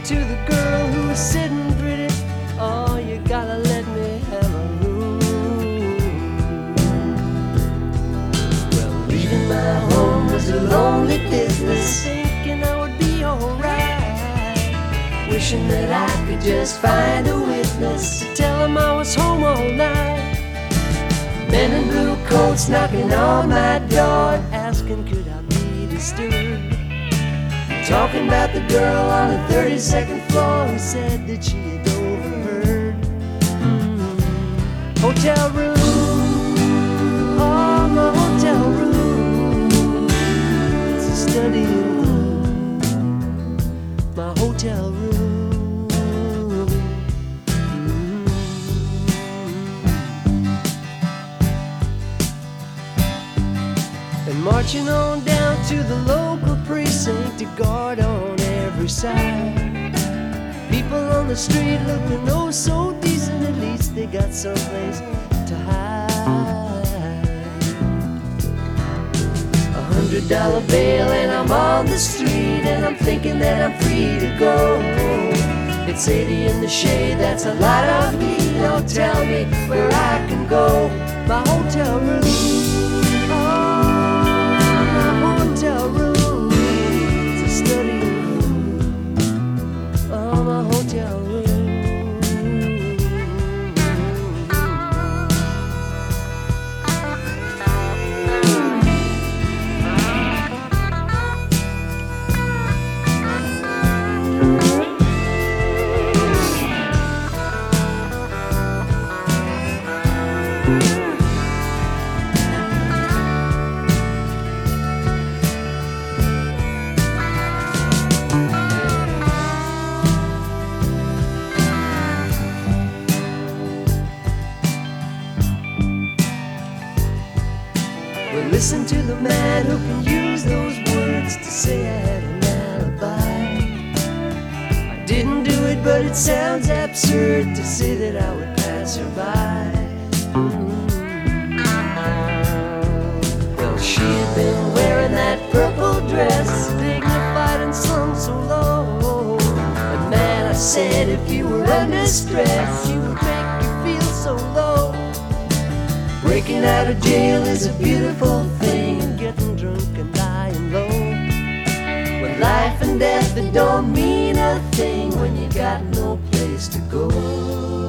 to the girl who was sitting pretty. Oh, you gotta let me have a room. Well, leaving my home was a lonely business, thinking I would be alright, wishing that I could just find a witness to tell him I was home all night. Men in blue coats knocking on my door, asking could I be disturbed, talking about the girl on the 32nd floor who said that she had overheard. Hotel room, oh, my hotel room, it's a study in gloom, my hotel room. And marching on down to the local precinct, a guard on every side. People on the street looking oh so decent, at least they got someplace to hide. $100 bail and I'm on the street, and I'm thinking that I'm free to go. It's 80 in the shade, that's a lot of heat. Don't tell me where I can go. My hotel room, hotel room, it's a study room, oh, my hotel room. Well, listen to the man who can use those words to say I had an alibi. I didn't do it, but it sounds absurd to say that I would pass her by. Well, she had been wearing that purple dress, dignified and slung so low. And man, I said if you were under stress, she would make you feel so low. Breaking out of jail is a beautiful thing, and getting drunk and lying low. When life and death, it don't mean a thing when you got no place to go.